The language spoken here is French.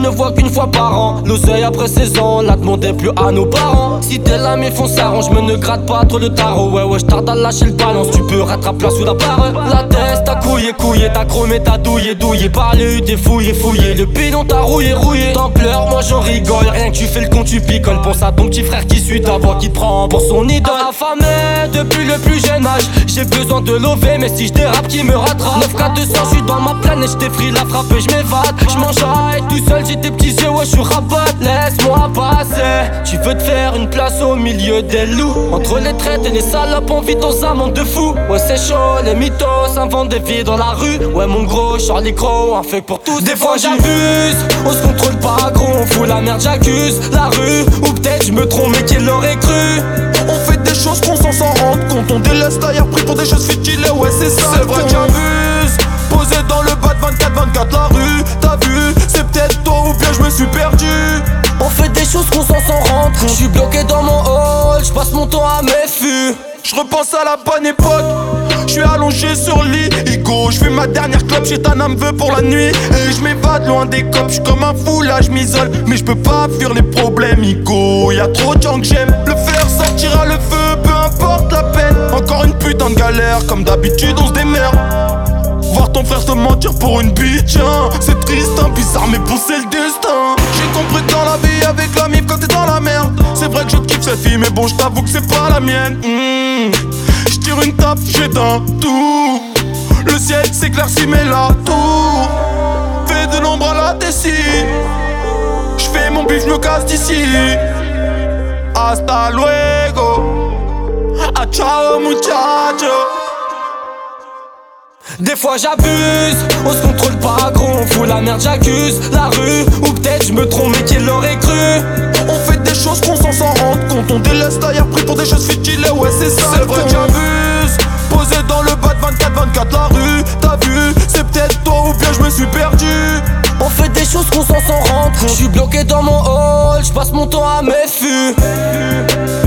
ne voit qu'une fois par an. L'oseille après 16 ans, la demandait plus à nos parents. Si t'es là mais font s'arrange, me ne gratte pas trop le tarot. Ouais j'tarde à lâcher le balance, tu peux rattraper la sous la barre. La tête t'as couillé, t'as chromé, t'as douillé, par le t'es fouillé, le bidon t'as rouillé. T'en pleures, moi j'en rigole, rien que tu fais le con tu picoles. Pense à ton petit frère qui suit ta voix, qui te prend pour son idole. Affamé depuis le plus jeune âge, j'ai besoin de l'OV, mais si je dérape qui me rattrape. 9K200, je suis dans ma planète, je t'ai pris la frappe et je m'évade. Je m'enjaille tout seul, j'ai des petits yeux, ouais je suis rabat. Laisse-moi passer, tu veux te faire une place au milieu des loups. Entre les traites et les salopes, on vit dans un monde de fous. Ouais c'est chaud, les mythos inventent des vies dans la rue. Ouais mon gros, Charlie Crow, un fake pour tous. Des fois j'abuse, on se contrôle pas gros, on fout la merde, j'accuse la rue. Ou peut-être je me trompe, mais qui l'aurait cru. On fait des choses qu'on s'en rend compte. On délaisse d'ailleurs pris pour des choses futiles. Ouais c'est ça, c'est vrai que j'abuse. Posé dans le bas de 24-24 la rue. T'as vu, c'est peut-être toi ou bien je me suis perdu. On fait des choses qu'on s'en rend compte. Je suis bloqué dans mon hall, je passe mon temps à mes fûts. Je repense à la bonne époque. Je suis allongé sur le lit, ego. Je fais ma dernière clope, j'ai un âme veut pour la nuit. Et je m'évade loin des cops, je suis comme un fou là, je m'isole. Mais je peux pas fuir les problèmes, ego. Y'a trop de gens que j'aime. Le fer sortira le feu, peu importe la peine. Encore une putain de galère, comme d'habitude on se démerde. Voir ton frère te mentir pour une bitch, hein. C'est triste, hein, bizarre mais bon c'est le destin. J'ai compris que dans la vie avec la mif quand t'es dans la merde. C'est vrai que je kiffe cette fille mais bon je t'avoue que c'est pas la mienne. Je tire une tape, j'éteins tout. Le ciel s'éclaircit mais la tour fait de l'ombre à la Tessie. Je fais mon bif, je me casse d'ici. Hasta luego. Ah ciao muchacho. Des fois j'abuse, on se contrôle pas gros, on fout la merde, j'accuse la rue. Ou peut-être je me trompe, mais qui l'aurait cru. On fait des choses qu'on s'en rend compte. On délaisse d'ailleurs pris pour des choses futiles. Ouais c'est ça, c'est vrai que j'abuse. Posé dans le bas de 24-24 la rue. T'as vu, c'est peut-être toi ou bien je me suis perdu. On fait des choses qu'on s'en rend compte. Je suis bloqué dans mon hall, je passe mon temps à mes fûts.